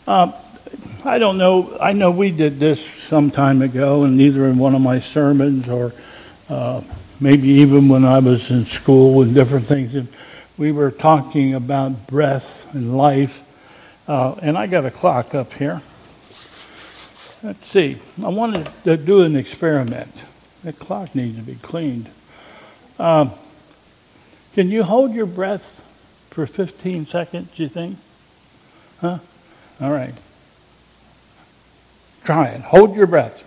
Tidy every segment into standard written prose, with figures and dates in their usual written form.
Uh, I don't know. I know we did this some time ago, and either in one of my sermons or maybe even when I was in school and different things. And we were talking about breath and life. And I got a clock up here. Let's see. I wanted to do an experiment. The clock needs to be cleaned. Can you hold your breath for 15 seconds, do you think? Huh? All right. Try it. Hold your breath.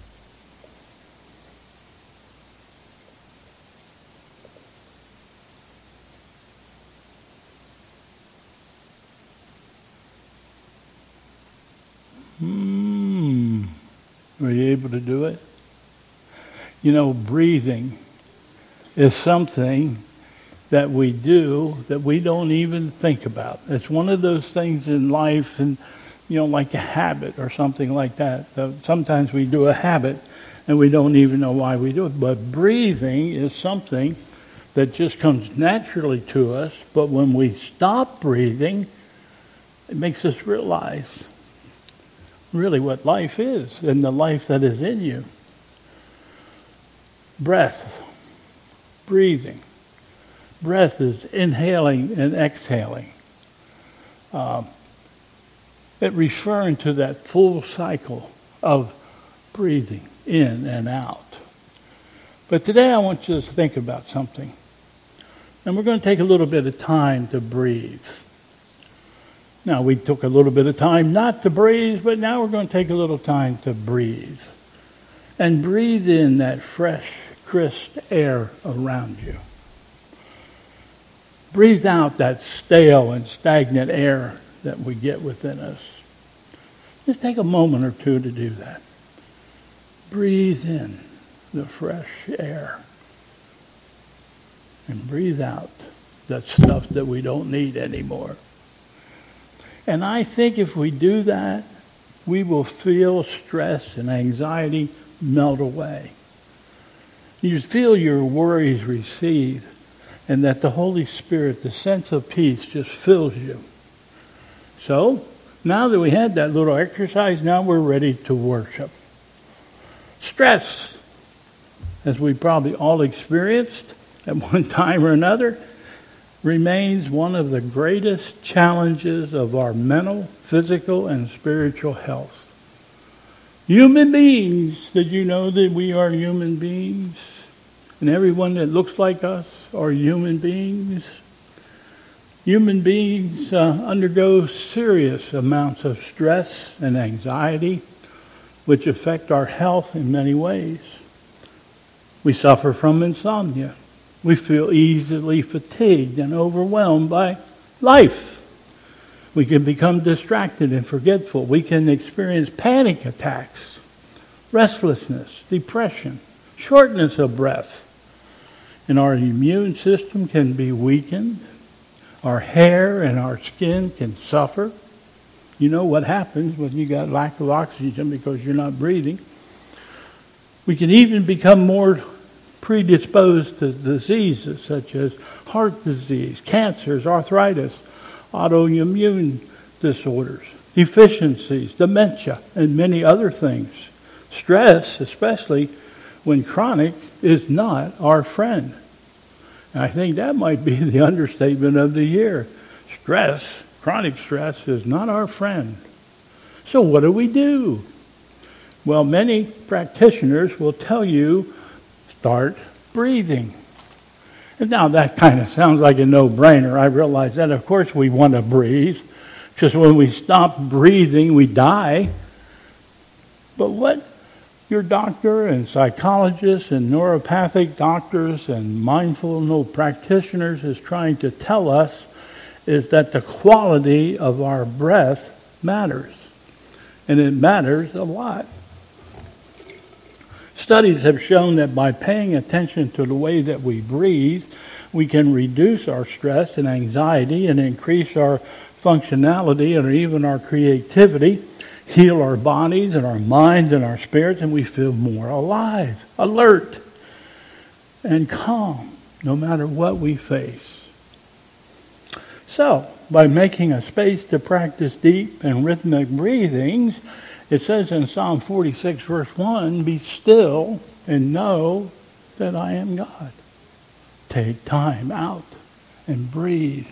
Were you able to do it? You know, breathing is something that we do that we don't even think about. It's one of those things in life, and like a habit or something like that. Sometimes we do a habit and we don't even know why we do it. But breathing is something that just comes naturally to us. But when we stop breathing, it makes us realize really what life is and the life that is in you. Breath, breathing. Breath is inhaling and exhaling. It referring to that full cycle of breathing in and out. But today I want you to think about something. And we're going to take a little bit of time to breathe. Now, we took a little bit of time not to breathe, but now we're going to take a little time to breathe. And breathe in that fresh, crisp air around you. Breathe out that stale and stagnant air that we get within us. Just take a moment or two to do that. Breathe in the fresh air. And breathe out that stuff that we don't need anymore. And I think if we do that, we will feel stress and anxiety melt away. You feel your worries recede, and that the Holy Spirit, the sense of peace, just fills you. So, now that we had that little exercise, now we're ready to worship. Stress, as we probably all experienced at one time or another, remains one of the greatest challenges of our mental, physical, and spiritual health. Human beings, did you know that we are human beings? And everyone that looks like us are human beings. Human beings undergo serious amounts of stress and anxiety, which affect our health in many ways. We suffer from insomnia. We feel easily fatigued and overwhelmed by life. We can become distracted and forgetful. We can experience panic attacks, restlessness, depression, shortness of breath. And our immune system can be weakened. Our hair and our skin can suffer. You know what happens when you got lack of oxygen because you're not breathing. We can even become more predisposed to diseases such as heart disease, cancers, arthritis, autoimmune disorders, deficiencies, dementia, and many other things. Stress, especially when chronic, is not our friend. And I think that might be the understatement of the year. Stress, chronic stress, is not our friend. So what do? Well, many practitioners will tell you, start breathing. And now that kind of sounds like a no-brainer. I realize that, of course, we want to breathe. Because when we stop breathing, we die. But what your doctor and psychologists and neuropathic doctors and mindfulness practitioners is trying to tell us is that the quality of our breath matters. And it matters a lot. Studies have shown that by paying attention to the way that we breathe, we can reduce our stress and anxiety and increase our functionality and even our creativity, heal our bodies and our minds and our spirits, and we feel more alive, alert, and calm no matter what we face. So, by making a space to practice deep and rhythmic breathings, it says in Psalm 46, verse 1, be still and know that I am God. Take time out and breathe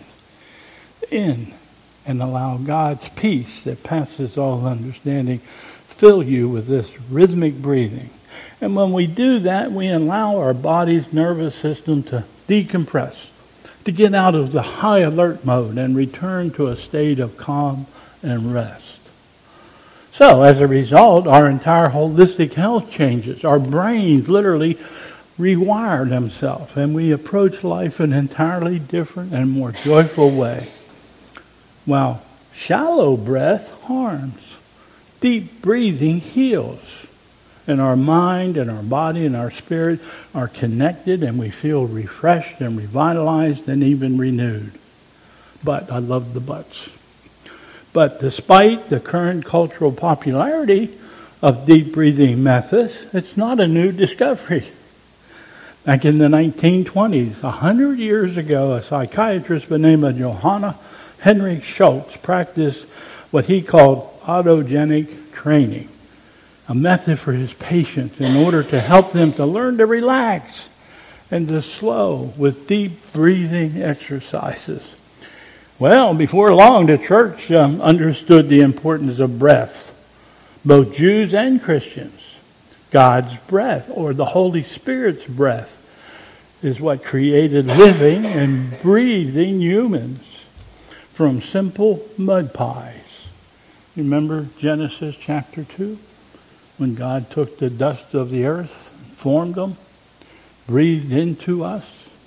in and allow God's peace that passes all understanding fill you with this rhythmic breathing. And when we do that, we allow our body's nervous system to decompress, to get out of the high alert mode and return to a state of calm and rest. So, as a result, our entire holistic health changes. Our brains literally rewire themselves, and we approach life in an entirely different and more joyful way. While shallow breath harms, deep breathing heals. And our mind and our body and our spirit are connected, and we feel refreshed and revitalized and even renewed. But, I love the buts. But despite the current cultural popularity of deep breathing methods, it's not a new discovery. Back in the 1920s, 100 years ago, a psychiatrist by the name of Johanna Henrik Schultz practiced what he called autogenic training, a method for his patients in order to help them to learn to relax and to slow with deep breathing exercises. Well, before long, the church understood the importance of breath, both Jews and Christians. God's breath, or the Holy Spirit's breath, is what created living and breathing humans from simple mud pies. Remember Genesis chapter 2? When God took the dust of the earth, formed them, breathed into us,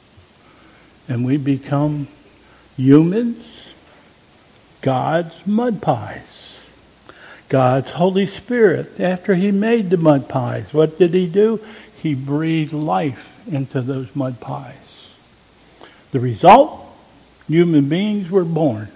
and we become humans, God's mud pies. God's Holy Spirit, after he made the mud pies, what did he do? He breathed life into those mud pies. The result? Human beings were born.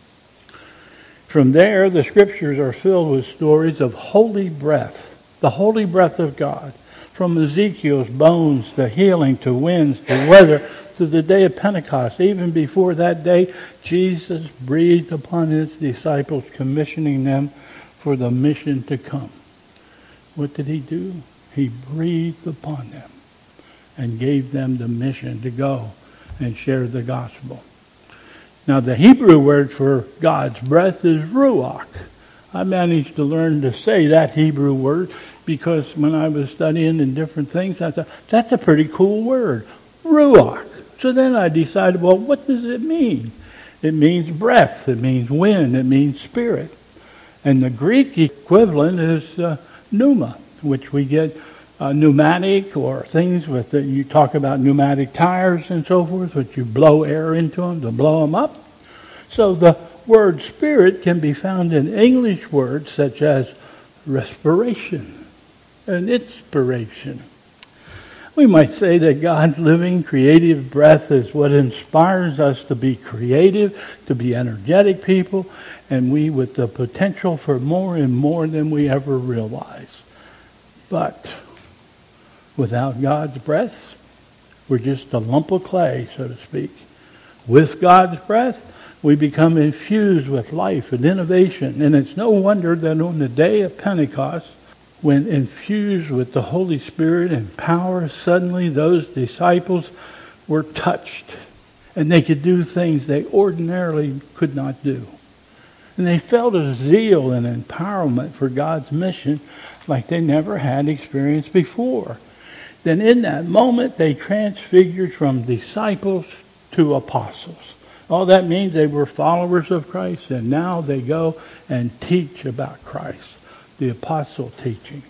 From there, the scriptures are filled with stories of holy breath, the holy breath of God, from Ezekiel's bones to healing to winds to weather to the day of Pentecost. Even before that day, Jesus breathed upon his disciples, commissioning them for the mission to come. What did he do? He breathed upon them and gave them the mission to go and share the gospel. Now, the Hebrew word for God's breath is ruach. I managed to learn to say that Hebrew word because when I was studying in different things, I thought, that's a pretty cool word, ruach. So then I decided, well, what does it mean? It means breath, it means wind, it means spirit. And the Greek equivalent is pneuma, which we get pneumatic, or things with you talk about pneumatic tires and so forth, which you blow air into them to blow them up. So the word spirit can be found in English words such as respiration and inspiration. We might say that God's living, creative breath is what inspires us to be creative, to be energetic people, and we with the potential for more and more than we ever realize. But without God's breath, we're just a lump of clay, so to speak. With God's breath, we become infused with life and innovation. And it's no wonder that on the day of Pentecost, when infused with the Holy Spirit and power, suddenly those disciples were touched. And they could do things they ordinarily could not do. And they felt a zeal and empowerment for God's mission like they never had experienced before. Then in that moment, they transfigured from disciples to apostles. All that means they were followers of Christ, and now they go and teach about Christ, the apostle teachings.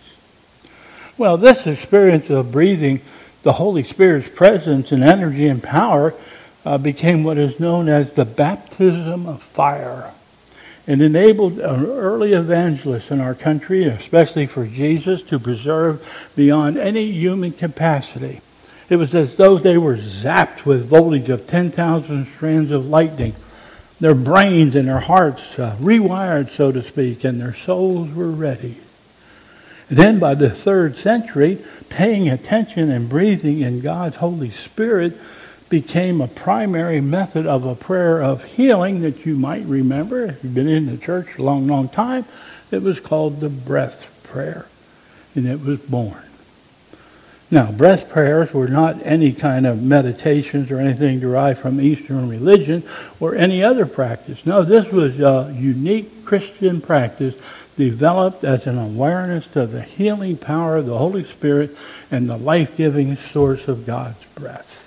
Well, this experience of breathing the Holy Spirit's presence and energy and power became what is known as the baptism of fire. It enabled early evangelists in our country, especially for Jesus, to preserve beyond any human capacity. It was as though they were zapped with voltage of 10,000 strands of lightning. Their brains and their hearts rewired, so to speak, and their souls were ready. Then by the 3rd century, paying attention and breathing in God's Holy Spirit became a primary method of a prayer of healing that you might remember if you've been in the church a long, long time. It was called the breath prayer, and it was born. Now, breath prayers were not any kind of meditations or anything derived from Eastern religion or any other practice. No, this was a unique Christian practice developed as an awareness of the healing power of the Holy Spirit and the life-giving source of God's breath.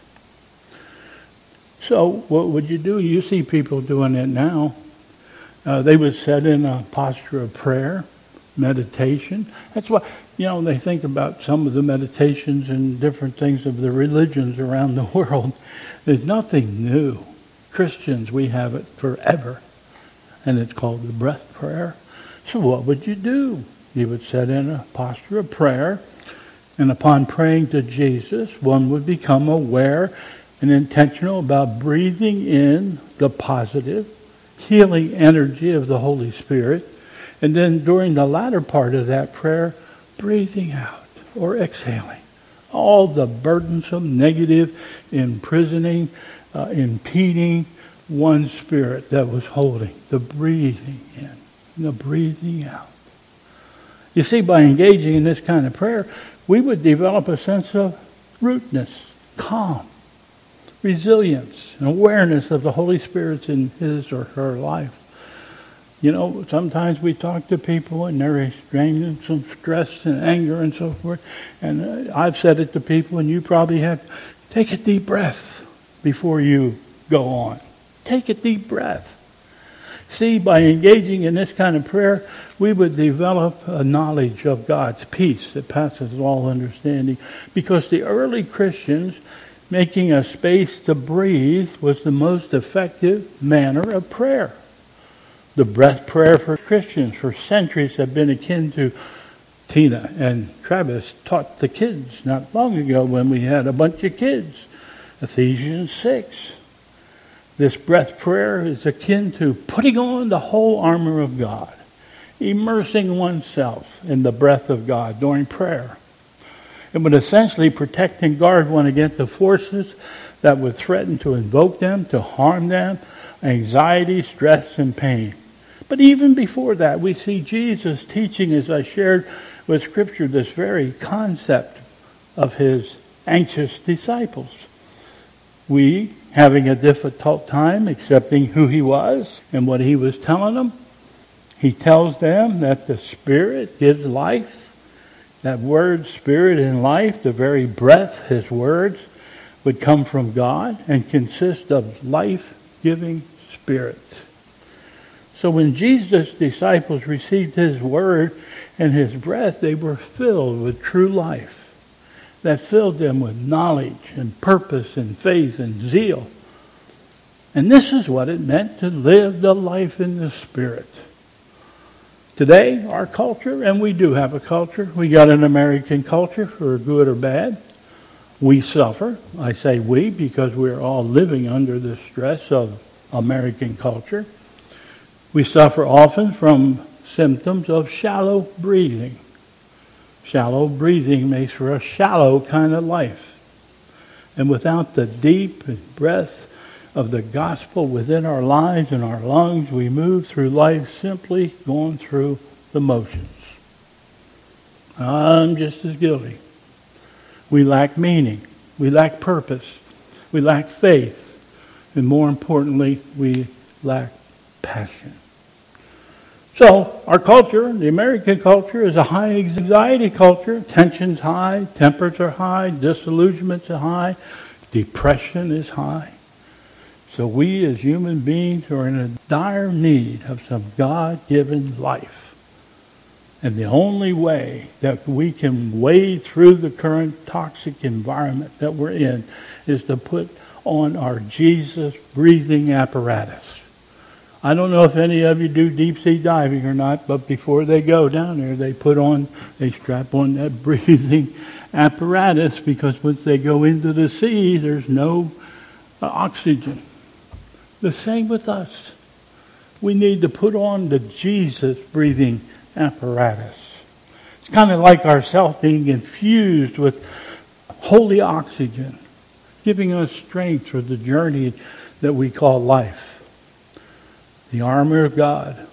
So what would you do? You see people doing it now. They would sit in a posture of prayer, meditation. That's why, they think about some of the meditations and different things of the religions around the world. There's nothing new. Christians, we have it forever. And it's called the breath prayer. So what would you do? You would sit in a posture of prayer. And upon praying to Jesus, one would become aware and intentional about breathing in the positive, healing energy of the Holy Spirit. And then during the latter part of that prayer, breathing out or exhaling all the burdensome, negative, imprisoning, impeding one spirit that was holding, the breathing in, the breathing out. You see, by engaging in this kind of prayer, we would develop a sense of rootness, calm, resilience, and awareness of the Holy Spirit in his or her life. Sometimes we talk to people and they're experiencing some stress and anger and so forth. And I've said it to people, and you probably have. Take a deep breath before you go on. Take a deep breath. See, by engaging in this kind of prayer, we would develop a knowledge of God's peace that passes all understanding. Because the early Christians, making a space to breathe was the most effective manner of prayer. The breath prayer for Christians for centuries have been akin to Tina and Travis taught the kids not long ago when we had a bunch of kids. Ephesians 6. This breath prayer is akin to putting on the whole armor of God, immersing oneself in the breath of God during prayer. It would essentially protect and guard one against the forces that would threaten to invoke them, to harm them, anxiety, stress, and pain. But even before that, we see Jesus teaching, as I shared with Scripture, this very concept of his anxious disciples. We, having a difficult time accepting who he was and what he was telling them, he tells them that the Spirit gives life. That word, spirit and life, the very breath, his words, would come from God and consist of life-giving spirit. So when Jesus' disciples received his word and his breath, they were filled with true life that filled them with knowledge and purpose and faith and zeal. And this is what it meant to live the life in the Spirit. Today, our culture, and we do have a culture, we got an American culture, for good or bad. We suffer. I say we because we're all living under the stress of American culture. We suffer often from symptoms of shallow breathing. Shallow breathing makes for a shallow kind of life. And without the deep breath of the gospel within our lives and our lungs, we move through life simply going through the motions. I'm just as guilty. We lack meaning. We lack purpose. We lack faith. And more importantly, we lack passion. So, our culture, the American culture, is a high anxiety culture. Tension's high, tempers are high, disillusionments are high, depression is high. So we as human beings are in a dire need of some God-given life. And the only way that we can wade through the current toxic environment that we're in is to put on our Jesus breathing apparatus. I don't know if any of you do deep sea diving or not, but before they go down there, they strap on that breathing apparatus, because once they go into the sea, there's no oxygen. The same with us. We need to put on the Jesus breathing apparatus. It's kind of like ourselves being infused with holy oxygen giving us strength for the journey that we call life. The armor of God,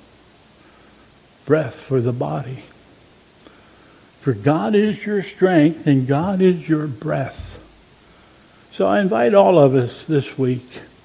breath for the body. For God is your strength and God is your breath. So I invite all of us this week,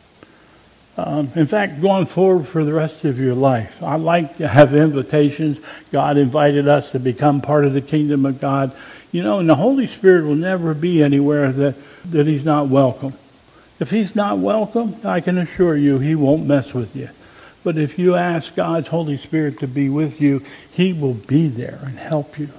in fact, going forward for the rest of your life. I like to have invitations. God invited us to become part of the kingdom of God. You know, and the Holy Spirit will never be anywhere that He's not welcome. If He's not welcome, I can assure you He won't mess with you. But if you ask God's Holy Spirit to be with you, He will be there and help you.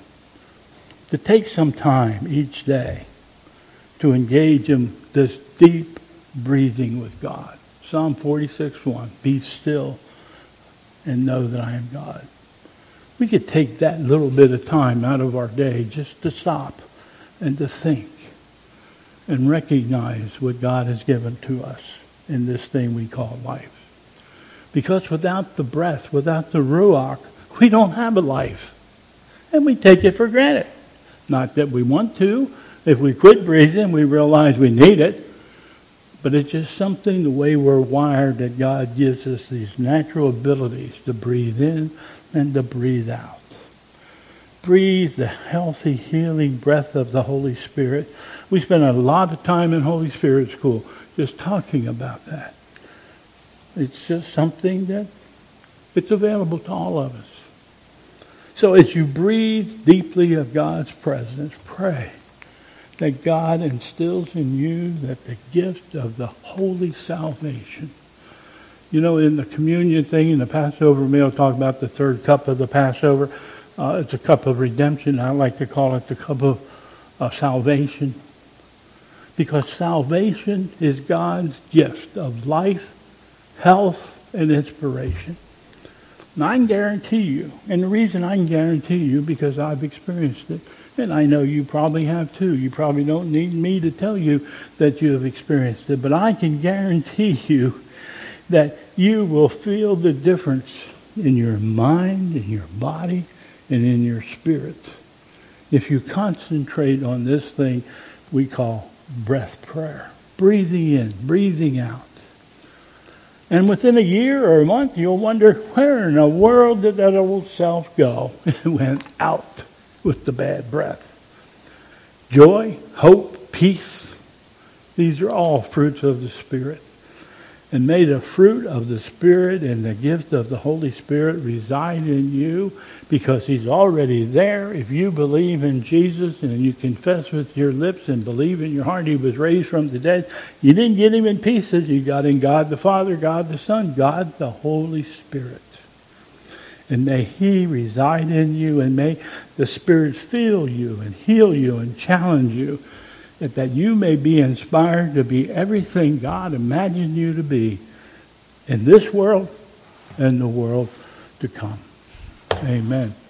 To take some time each day to engage in this deep breathing with God. Psalm 46:1, be still and know that I am God. We could take that little bit of time out of our day just to stop and to think and recognize what God has given to us in this thing we call life. Because without the breath, without the ruach, we don't have a life. And we take it for granted. Not that we want to. If we quit breathing, we realize we need it. But it's just something, the way we're wired, that God gives us these natural abilities to breathe in and to breathe out. Breathe the healthy, healing breath of the Holy Spirit. We spend a lot of time in Holy Spirit school just talking about that. It's just something that it's available to all of us. So as you breathe deeply of God's presence, pray that God instills in you that the gift of the holy salvation. You know, in the communion thing, in the Passover meal, talk about the third cup of the Passover. It's a cup of redemption. I like to call it the cup of salvation. Because salvation is God's gift of life, health, and inspiration. Now, I can guarantee you, and the reason I can guarantee you, because I've experienced it, and I know you probably have too. You probably don't need me to tell you that you have experienced it, but I can guarantee you that you will feel the difference in your mind, in your body, and in your spirit if you concentrate on this thing we call breath prayer. Breathing in, breathing out. And within a year or a month, you'll wonder, where in the world did that old self go? It went out with the bad breath. Joy, hope, peace, these are all fruits of the Spirit. And may the fruit of the Spirit and the gift of the Holy Spirit reside in you, because He's already there. If you believe in Jesus and you confess with your lips and believe in your heart He was raised from the dead, you didn't get Him in pieces. You got in God the Father, God the Son, God the Holy Spirit. And may He reside in you, and may the Spirit fill you and heal you and challenge you, that you may be inspired to be everything God imagined you to be in this world and the world to come. Amen.